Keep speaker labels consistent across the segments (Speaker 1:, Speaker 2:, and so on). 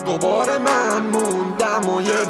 Speaker 1: دوباره من موندم و یه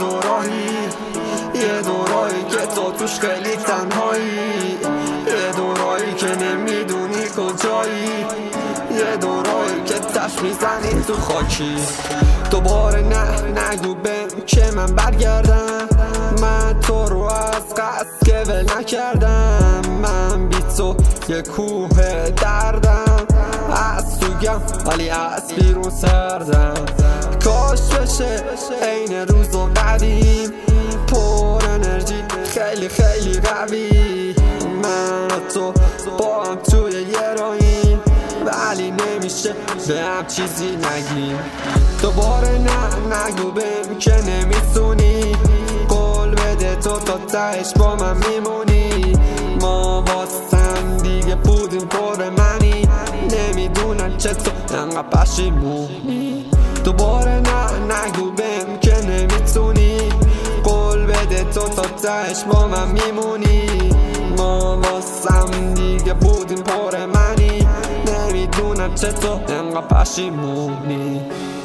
Speaker 1: دورایی که تو توش خیلی تنهایی، یه دورایی که نمیدونی کجایی، یه دورایی که تش میزنی تو خاکی. دوباره نگو بهم که من برگردم، من تو رو از قصد که ول نکردم. من بی تو یه کوه دردم، از توگم ولی از بیرون سردم. کاش بشه عین روز و قدیم، پر انرژی خیلی خیلی قوی. من و تو با هم توی یه راهیم، ولی نمیشه به هم چیزی نگیم. دوباره نگو بهم که نمیتونی، قول بده تو تا تهش با من میمونی. ما واسم دیگه بودیم پر منی، نمیدونم چطور انقدر پشیمونی. دوباره نگو بهم که نمیتونی، قول بده تو تا تهش با من میمونی. ما واسم دیگه بودیم پر منی، نمیدونم چطور انقدر پشیمونی.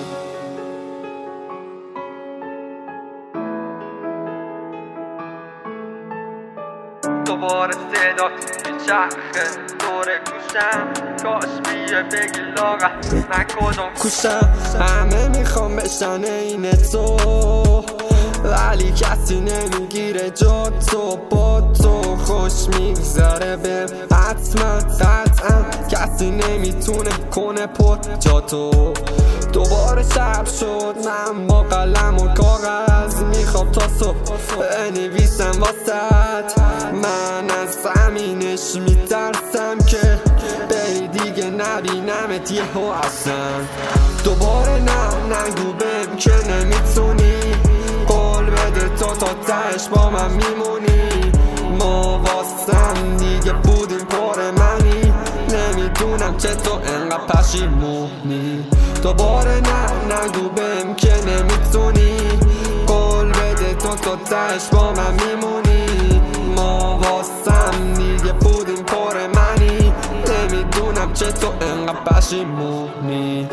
Speaker 1: دوباره صدات میچرخه دور گوشم، کاش بیه بگی لاغر من کدوم کوشم. همه میخوام بشن این تو، ولی کسی نمیگیره جا تو. با تو خوش میگذره بهم حتما قطعا، کسی نمیتونه کنه پر جا تو. دوباره شب شد من با قلم و کاغذ میخوام تا صبح بنویسم واسط. من از زمینش میترسم که بری دیگه نبینمت یهو اصلا. دوباره نگو بهم که نمیتونی، قول بده تو تا تهش با من میمونی. ما واسم دیگه بودیم پر منی، نمیدونم چطور انقدر پشیمونی. دوباره نگو بهم که نمیتونی، قول بده تو تا تهش با من میمونی. ما واسم دیگه بودیم پر منی، نمیدونم چطور انقدر پشیمونی.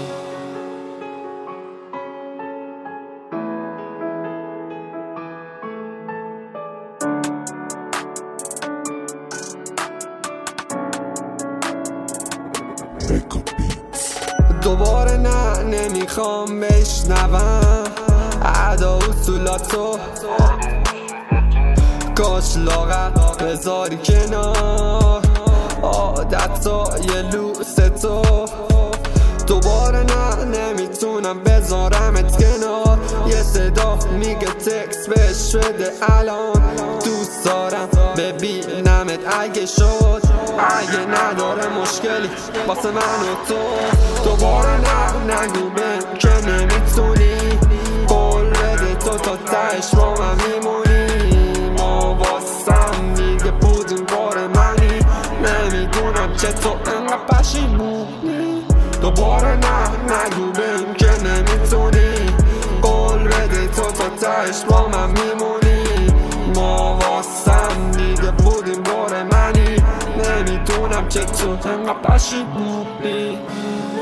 Speaker 1: دوباره نمیخوام بشنوم ادا اصولاتو، کاش لاغر بذاری کنار عادتای لوس تو. دوباره نمیتونم بذارمت کنار، یه صدا میگه تکس بهش بده الان. دوست دارم ببینمت اگه شد، اگه نداره مشکلی واسه من و تو. دوباره نگو بهم که نمیتونی، قول بده تو تا تهش با من میمونی. ما واسم دیگه بودیم پر منی، نمیدونم چطور انقدر پشیمونی. دوباره نگو بهم که نمیتونی، قول بده تو تا تهش با من میمونی. ما واسم دیگه بودیم پر منی، نمیدونم چطور انقدر پشیمونی.